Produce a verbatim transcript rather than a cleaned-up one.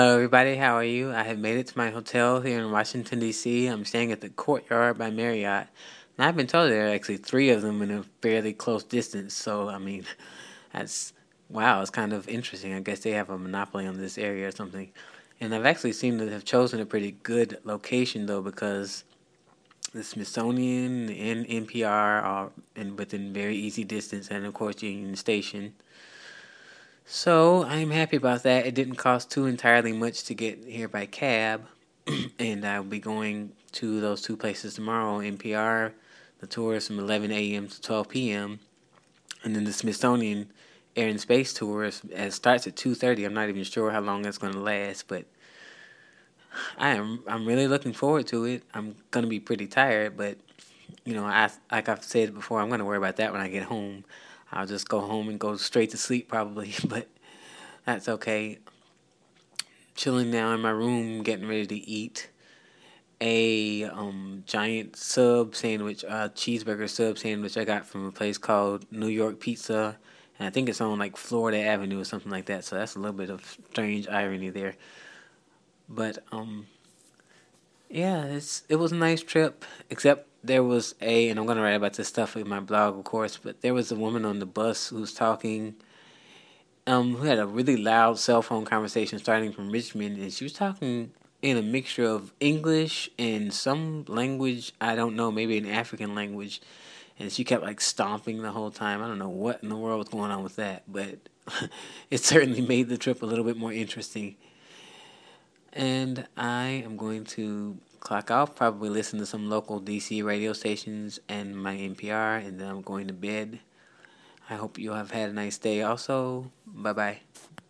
Hello, everybody. How are you? I have made it to my hotel here in Washington, D C. I'm staying at the Courtyard by Marriott. And I've been told there are actually three of them in a fairly close distance. So, I mean, that's wow, it's kind of interesting. I guess they have a monopoly on this area or something. And I've actually seemed to have chosen a pretty good location, though, because the Smithsonian and N P R are in, within very easy distance, and of course, Union Station. So I'm happy about that. It didn't cost too entirely much to get here by cab, and I'll be going to those two places tomorrow. N P R, the tour is from eleven a m to twelve p m, and then the Smithsonian Air and Space Tour is, it starts at two thirty. I'm not even sure how long that's going to last, but I am I'm really looking forward to it. I'm going to be pretty tired, but you know, I like I've said before, I'm going to worry about that when I get home. I'll just go home and go straight to sleep probably, but that's okay. Chilling now in my room, getting ready to eat a um, giant sub sandwich, uh, cheeseburger sub sandwich I got from a place called New York Pizza, and I think it's on like Florida Avenue or something like that. So that's a little bit of strange irony there. But um, yeah, it's it was a nice trip. Except there was a, and I'm gonna write about this stuff in my blog, of course. But there was a woman on the bus who was talking um, who had a really loud cell phone conversation starting from Richmond, and she was talking in a mixture of English and some language I don't know, maybe an African language, and she kept like stomping the whole time. I don't know what in the world was going on with that, but it certainly made the trip a little bit more interesting. And I am going to clock off, probably listen to some local D C radio stations and my N P R, and then I'm going to bed. I hope you have had a nice day also. Bye bye.